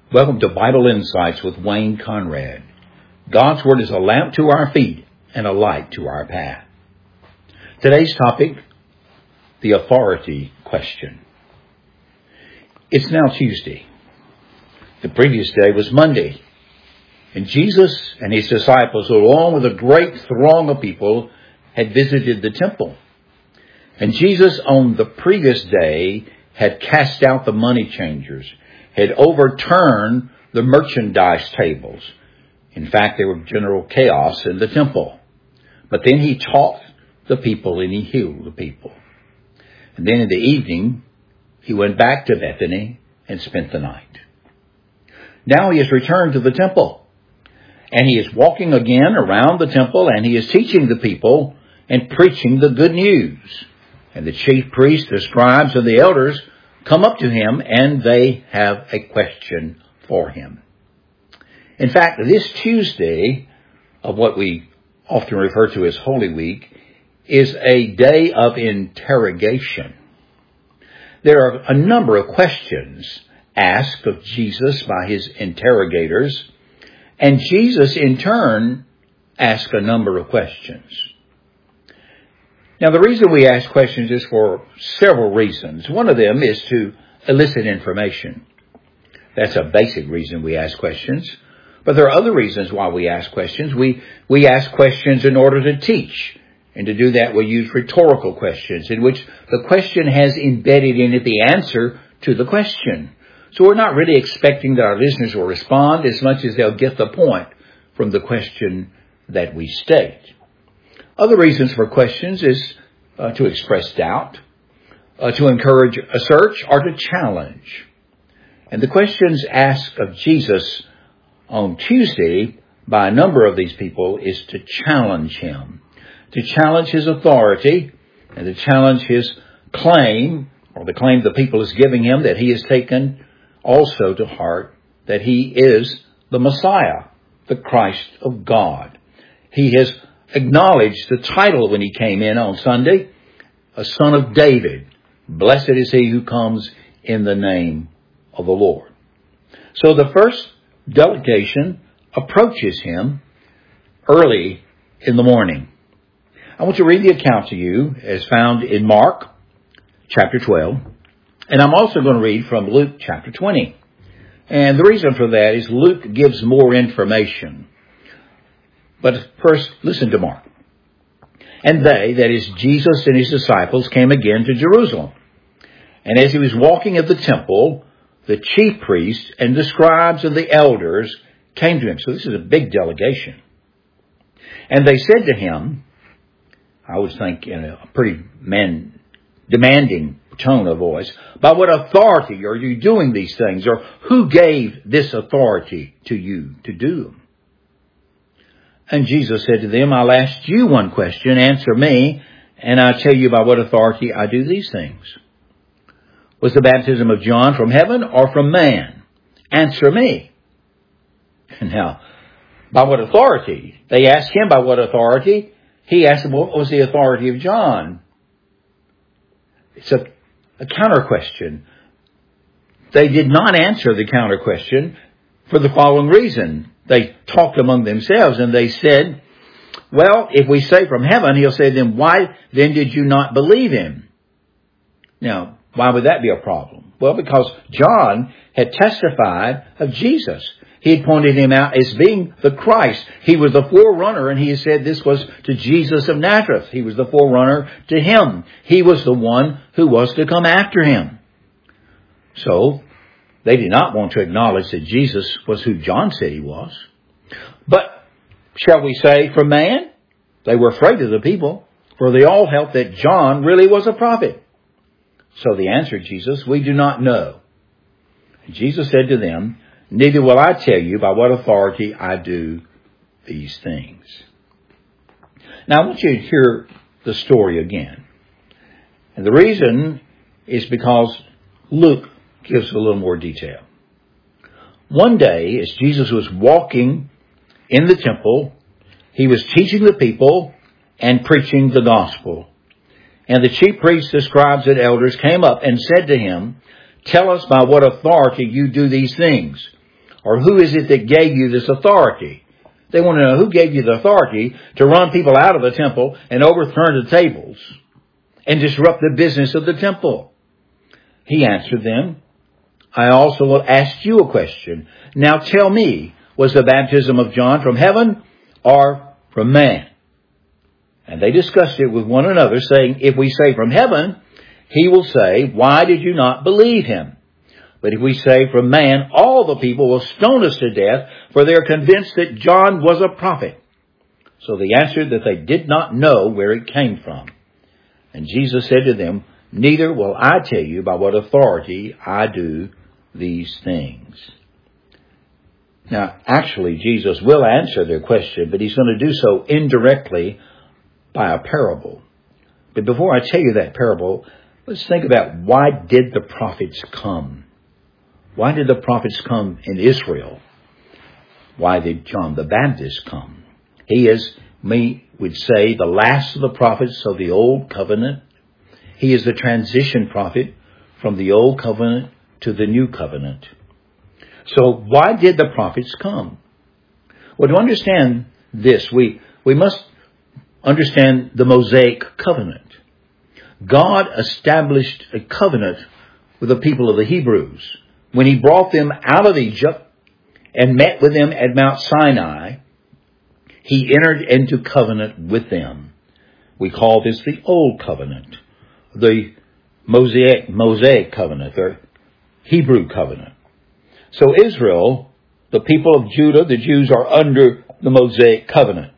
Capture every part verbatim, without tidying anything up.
Welcome to Bible Insights with Wayne Conrad. God's Word is a lamp to our feet and a light to our path. Today's topic, the authority question. It's now Tuesday. The previous day was Monday. And Jesus and his disciples, along with a great throng of people, had visited the temple. And Jesus on the previous day had cast out the money changers, had overturned the merchandise tables. In fact, there was general chaos in the temple. But then he taught the people and he healed the people. And then in the evening, he went back to Bethany and spent the night. Now he has returned to the temple. And he is walking again around the temple and he is teaching the people and preaching the good news. And the chief priests, the scribes, and the elders come up to him and they have a question for him. In fact, this Tuesday of what we often refer to as Holy Week is a day of interrogation. There are a number of questions asked of Jesus by his interrogators, and Jesus in turn asked a number of questions. Now, the reason we ask questions is for several reasons. One of them is to elicit information. That's a basic reason we ask questions. But there are other reasons why we ask questions. We, we ask questions in order to teach. And to do that, we use rhetorical questions in which the question has embedded in it the answer to the question. So we're not really expecting that our listeners will respond as much as they'll get the point from the question that we state. Other reasons for questions is uh, to express doubt, uh, to encourage a search, or to challenge. And the questions asked of Jesus on Tuesday by a number of these people is to challenge him, to challenge his authority, and to challenge his claim, or the claim the people is giving him, that he has taken also to heart, that he is the Messiah, the Christ of God. He has acknowledged the title when he came in on Sunday, a son of David. Blessed is he who comes in the name of the Lord. So the first delegation approaches him early in the morning. I want to read the account to you as found in Mark chapter twelve. And I'm also going to read from Luke chapter twenty. And the reason for that is Luke gives more information. But first, listen to Mark. And they, that is Jesus and his disciples, came again to Jerusalem. And as he was walking at the temple, the chief priests and the scribes and the elders came to him. So this is a big delegation. And they said to him, I always think in a pretty man, demanding tone of voice, by what authority are you doing these things? Or who gave this authority to you to do them? And Jesus said to them, I'll ask you one question, answer me, and I'll tell you by what authority I do these things. Was the baptism of John from heaven or from man? Answer me. Now, by what authority? They asked him by what authority. He asked them, what was the authority of John? It's a, a counter question. They did not answer the counter question for the following reason. They talked among themselves and they said, well, if we say from heaven, he'll say, then why then did you not believe him? Now, why would that be a problem? Well, because John had testified of Jesus. He had pointed him out as being the Christ. He was the forerunner, and he said this was to Jesus of Nazareth. He was the forerunner to him. He was the one who was to come after him. So, they did not want to acknowledge that Jesus was who John said he was. But, shall we say, from man? They were afraid of the people, for they all held that John really was a prophet. So they answered Jesus, we do not know. And Jesus said to them, neither will I tell you by what authority I do these things. Now I want you to hear the story again. And the reason is because Luke gives a little more detail. One day, as Jesus was walking in the temple, he was teaching the people and preaching the gospel. And the chief priests, the scribes, and elders came up and said to him, tell us by what authority you do these things. Or who is it that gave you this authority? They want to know who gave you the authority to run people out of the temple and overturn the tables and disrupt the business of the temple. He answered them, I also will ask you a question. Now tell me, was the baptism of John from heaven or from man? And they discussed it with one another, saying, if we say from heaven, he will say, why did you not believe him? But if we say from man, all the people will stone us to death, for they are convinced that John was a prophet. So they answered that they did not know where it came from. And Jesus said to them, neither will I tell you by what authority I do these things. Now, actually, Jesus will answer their question, but he's going to do so indirectly by a parable. But before I tell you that parable, let's think about why did the prophets come? Why did the prophets come in Israel? Why did John the Baptist come? He is, we would say, the last of the prophets of the Old Covenant. He is the transition prophet from the Old Covenant to the New Covenant. So why did the prophets come? Well, to understand this, we, we must understand the Mosaic covenant. God established a covenant with the people of the Hebrews when he brought them out of Egypt and met with them at Mount Sinai. He entered into covenant with them. We call this the Old Covenant, the Mosaic, Mosaic covenant, or Hebrew covenant. So Israel, the people of Judah, the Jews are under the Mosaic covenant.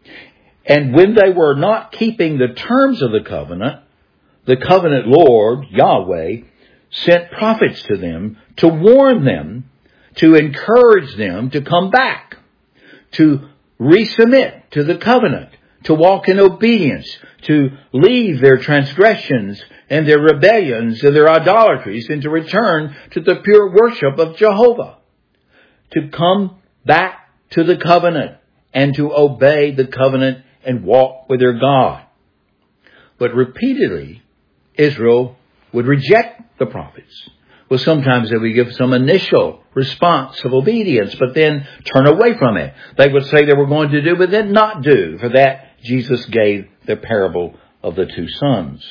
And when they were not keeping the terms of the covenant, the covenant Lord, Yahweh, sent prophets to them to warn them, to encourage them to come back, to resubmit to the covenant, to walk in obedience, to leave their transgressions and their rebellions and their idolatries and to return to the pure worship of Jehovah, to come back to the covenant and to obey the covenant and walk with their God. But repeatedly, Israel would reject the prophets. Well, sometimes they would give some initial response of obedience, but then turn away from it. They would say they were going to do, but then not do. For that, Jesus gave the parable of the two sons.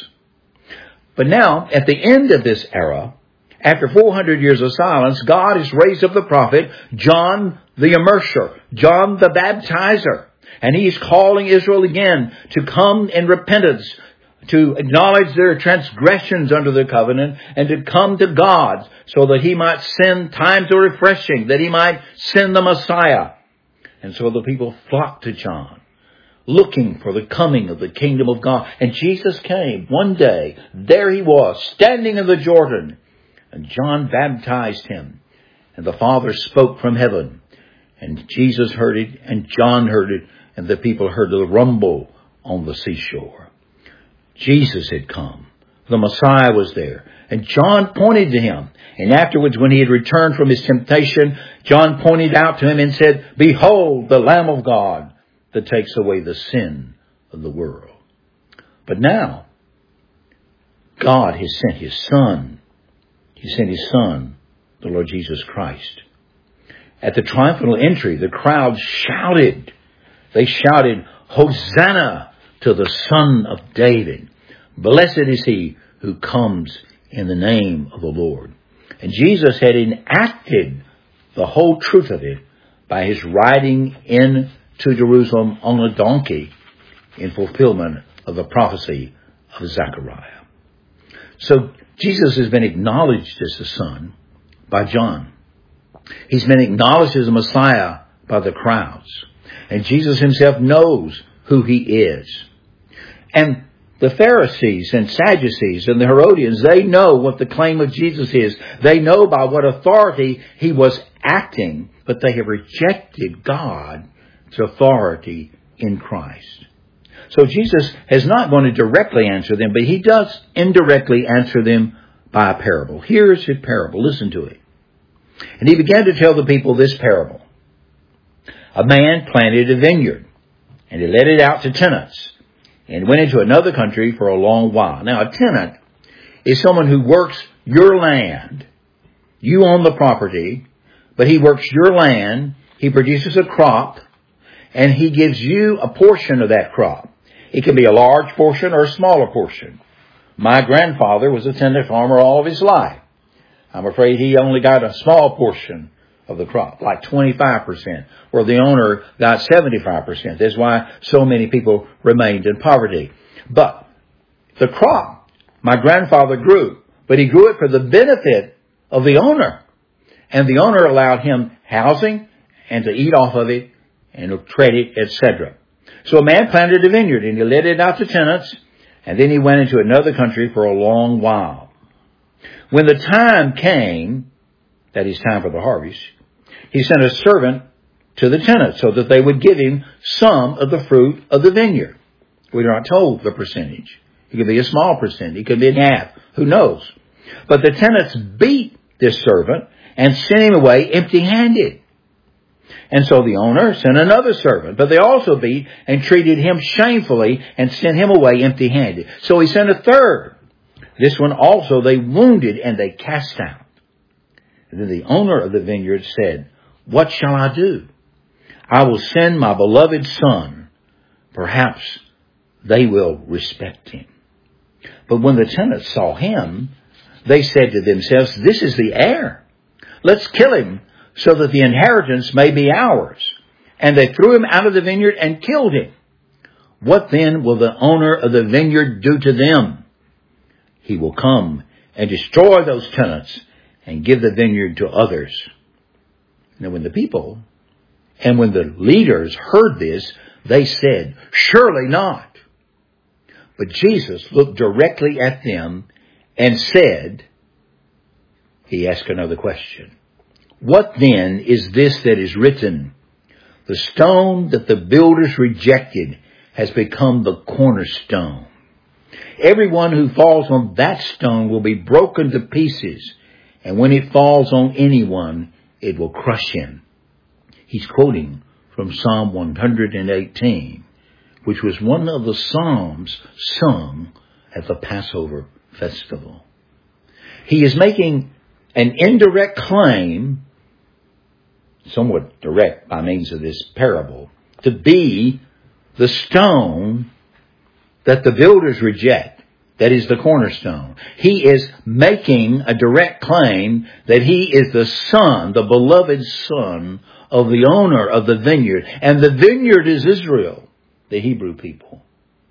But now, at the end of this era, after four hundred years of silence, God has raised up the prophet, John the Immerser, John the Baptizer. And he's calling Israel again to come in repentance, to acknowledge their transgressions under the covenant, and to come to God so that he might send times of refreshing, that he might send the Messiah. And so the people flocked to John, looking for the coming of the kingdom of God. And Jesus came one day. There he was, standing in the Jordan. And John baptized him. And the Father spoke from heaven. And Jesus heard it, and John heard it, and the people heard the rumble on the seashore. Jesus had come. The Messiah was there. And John pointed to him. And afterwards, when he had returned from his temptation, John pointed out to him and said, behold, the Lamb of God that takes away the sin of the world. But now, God has sent his Son. He sent his Son, the Lord Jesus Christ. At the triumphal entry, the crowd shouted. They shouted, Hosanna to the Son of David. Blessed is he who comes in the name of the Lord. And Jesus had enacted the whole truth of it by his riding into Jerusalem on a donkey in fulfillment of the prophecy of Zechariah. So Jesus has been acknowledged as the Son by John. He's been acknowledged as a Messiah by the crowds. And Jesus himself knows who he is. And the Pharisees and Sadducees and the Herodians, they know what the claim of Jesus is. They know by what authority he was acting, but they have rejected God's authority in Christ. So Jesus is not going to directly answer them, but he does indirectly answer them by a parable. Here's his parable. Listen to it. And he began to tell the people this parable. A man planted a vineyard, and he let it out to tenants, and went into another country for a long while. Now, a tenant is someone who works your land. You own the property, but He works your land. He produces a crop, and He gives you a portion of that crop. It can be a large portion or a smaller portion. My grandfather was a tenant farmer all of his life. I'm afraid he only got a small portion of the crop, like twenty-five percent, where the owner got seventy-five percent. That's why so many people remained in poverty. But the crop, my grandfather grew, but he grew it for the benefit of the owner. And the owner allowed him housing and to eat off of it and credit, et cetera. So a man planted a vineyard and he let it out to tenants, and then he went into another country for a long while. When the time came, that is time for the harvest, he sent a servant to the tenants so that they would give him some of the fruit of the vineyard. We're not told the percentage. It could be a small percent. It could be half. Who knows? But the tenants beat this servant and sent him away empty-handed. And so the owner sent another servant, but they also beat and treated him shamefully and sent him away empty-handed. So he sent a third. This one also they wounded and they cast out. And then the owner of the vineyard said, "What shall I do? I will send my beloved son. Perhaps they will respect him." But when the tenants saw him, they said to themselves, "This is the heir. Let's kill him so that the inheritance may be ours." And they threw him out of the vineyard and killed him. What then will the owner of the vineyard do to them? He will come and destroy those tenants and give the vineyard to others. Now when the people and when the leaders heard this, they said, "Surely not." But Jesus looked directly at them and said, he asked another question. "What then is this that is written? The stone that the builders rejected has become the cornerstone. Everyone who falls on that stone will be broken to pieces, and when it falls on anyone, it will crush him." He's quoting from Psalm one hundred eighteen, which was one of the psalms sung at the Passover festival. He is making an indirect claim, somewhat direct by means of this parable, to be the stone that the builders reject. That is the cornerstone. He is making a direct claim that he is the son, the beloved son of the owner of the vineyard. And the vineyard is Israel, the Hebrew people.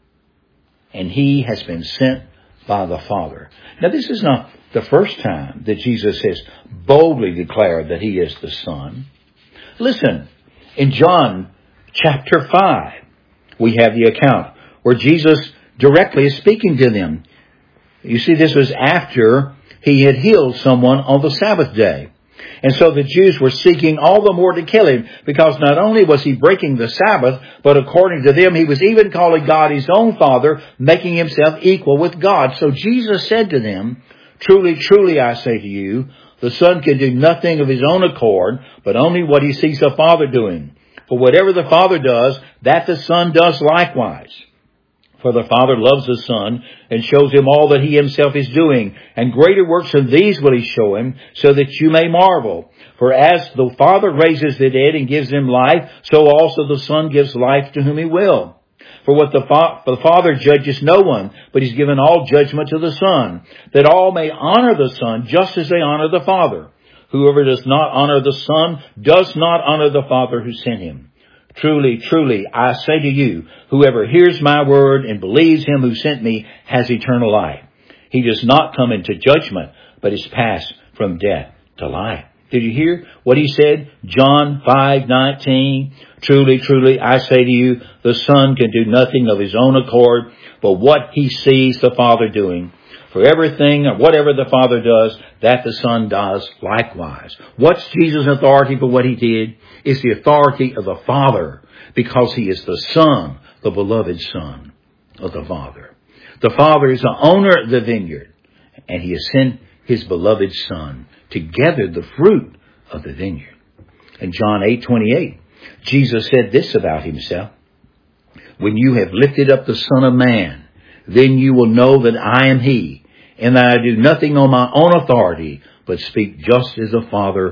And he has been sent by the Father. Now this is not the first time that Jesus has boldly declared that he is the Son. Listen, in John chapter five, we have the account where Jesus directly is speaking to them. You see, this was after he had healed someone on the Sabbath day. And so the Jews were seeking all the more to kill him, because not only was he breaking the Sabbath, but according to them, he was even calling God his own Father, making himself equal with God. So Jesus said to them, "Truly, truly, I say to you, the Son can do nothing of his own accord, but only what he sees the Father doing. For whatever the Father does, that the Son does likewise. For the Father loves the Son and shows him all that he himself is doing. And greater works than these will he show him, so that you may marvel. For as the Father raises the dead and gives them life, so also the Son gives life to whom he will. For what the, fa- the Father judges no one, but he's given all judgment to the Son, that all may honor the Son just as they honor the Father. Whoever does not honor the Son does not honor the Father who sent him. Truly, truly, I say to you, whoever hears my word and believes him who sent me has eternal life. He does not come into judgment, but is passed from death to life." Did you hear what he said? John five nineteen. "Truly, truly, I say to you, the Son can do nothing of his own accord, but what he sees the Father doing. For everything or whatever the Father does, that the Son does likewise." What's Jesus' authority for what he did? It's the authority of the Father, because he is the Son, the beloved Son of the Father. The Father is the owner of the vineyard, and he has sent his beloved Son to gather the fruit of the vineyard. In John eight twenty-eight, Jesus said this about himself: "When you have lifted up the Son of Man, then you will know that I am he, and that I do nothing on my own authority, but speak just as the Father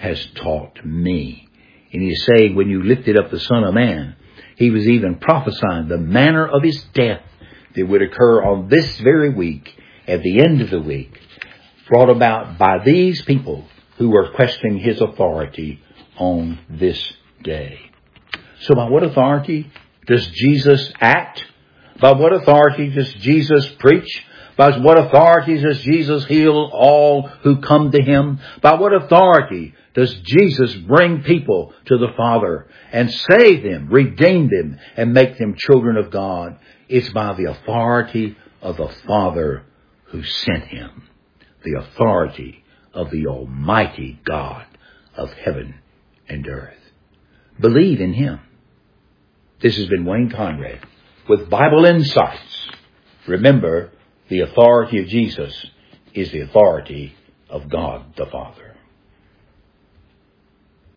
has taught me. And he's saying, when you lifted up the Son of Man, he was even prophesying the manner of his death that would occur on this very week, at the end of the week, brought about by these people who were questioning his authority on this day. So by what authority does Jesus act? By what authority does Jesus preach? By what authority does Jesus heal all who come to him? By what authority does Jesus bring people to the Father and save them, redeem them, and make them children of God? It's by the authority of the Father who sent him. The authority of the Almighty God of heaven and earth. Believe in him. This has been Wayne Conrad with Bible Insights. Remember, the authority of Jesus is the authority of God the Father.